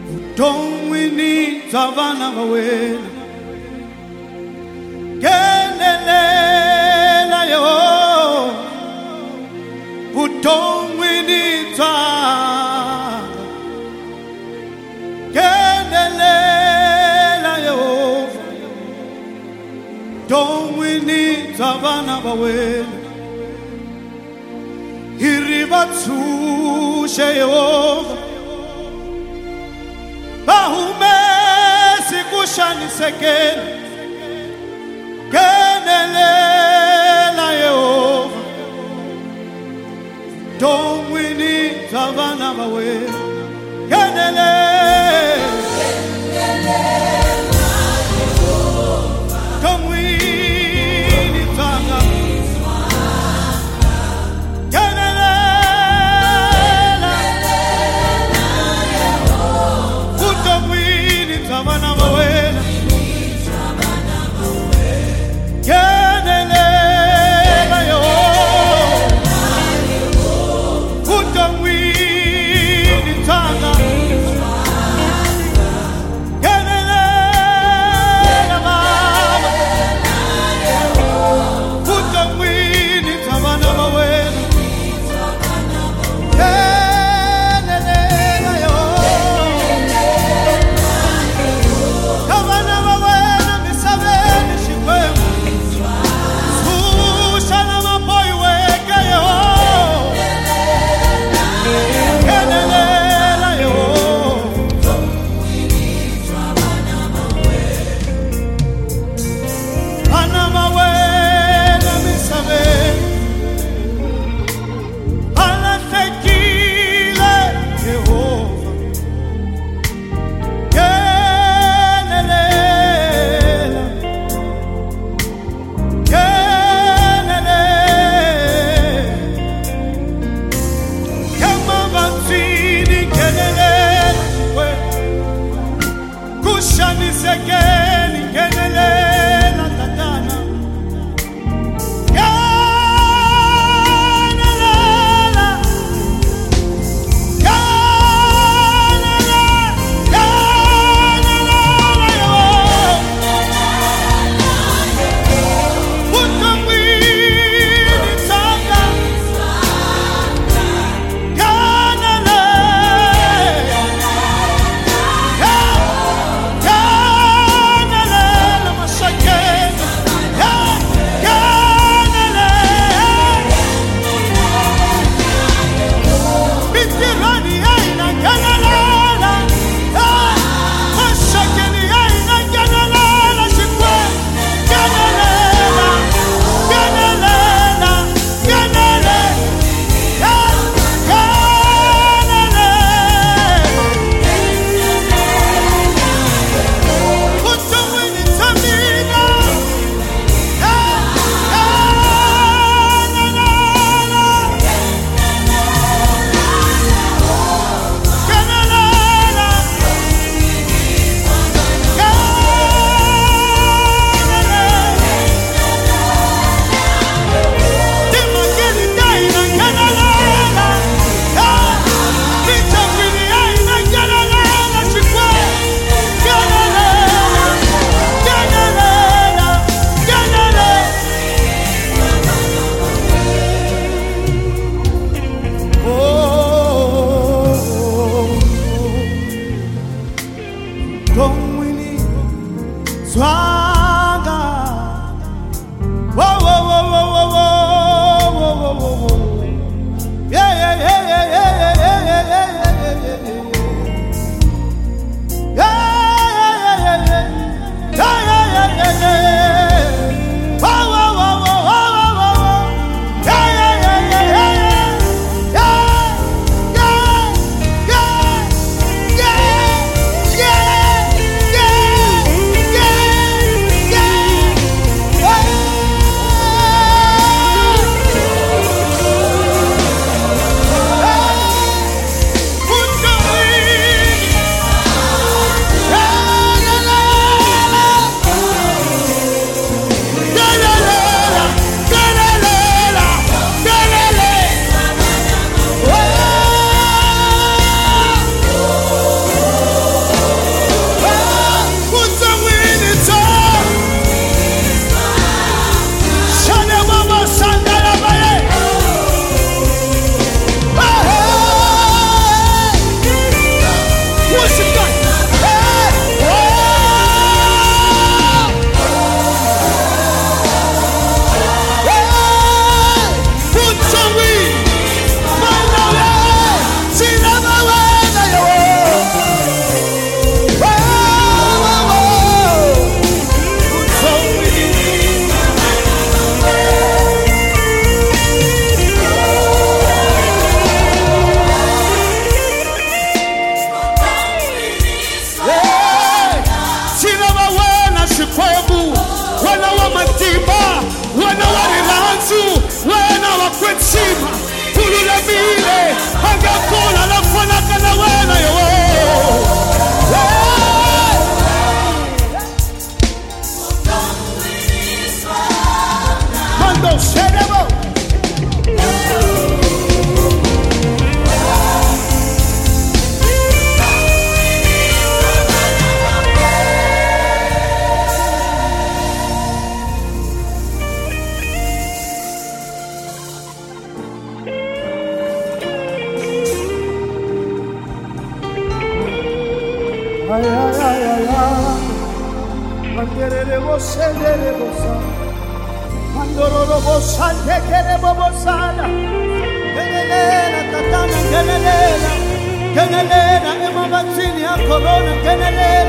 Tongwini zavana wawena kenelela yo Tongwini zavana kenelela yo Tongwini zavana wawena Irivatsushe Yehova Bahume sikushaniseke kenelela Yehova Tongwini zavana bawe kenelela Yehova Tongwini zavana Tanga worship God. Hey! Hey! Put some wind. Find a way. See never win. Put some wind. Wana wa Matiba, wana wa Rilanzu, wana wa Kwetsima, Pulula Mile, Hagakula na Fanaka na wena yo. Mando Shedebo. Ay, ay, ay, ay, ay. Manderebo, senderebo, sa. Mandororo, sante, kerebo, bosala. Kenelena, tatana, kenelena. Kenelena, emabatini ya corona, kenelena.